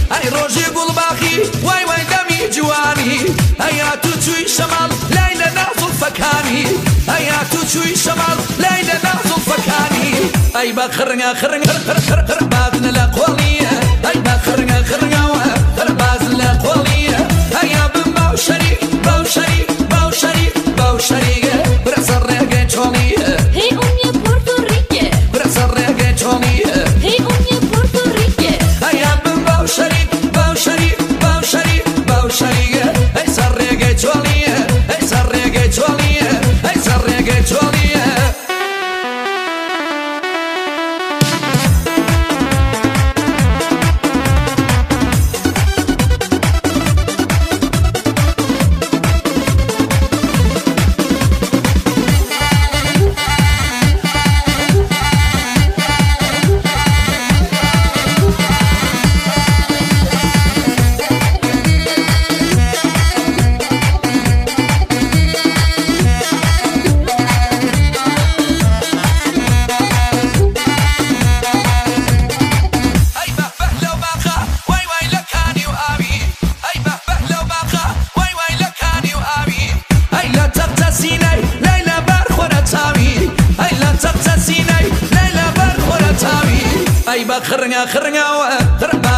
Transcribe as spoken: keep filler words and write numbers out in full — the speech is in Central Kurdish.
اي روجي قول باخي واي واي دمي جواني ايا توتوي شمال ليلى نازل فكاني ايا توتوي شمال ليلى نازل فكاني اي بخرنا خرنا خر بازن الاقواليه اي بخرنا خرنا خر بازن الاقواليه ايا بمباو شريك باو شريك باو شريك باو شريك برسر ريقه تشوليه هي امي بورتوريكي برسر ريقه تشوليه هي امي بورتوريكي ايا بمباو شريك باو شريك باو شريك باو شريك اي سر ريقه تشوليه اي سر ريقه تشوليه اي سر ريقه تشوليه خرنا خرنا خرنا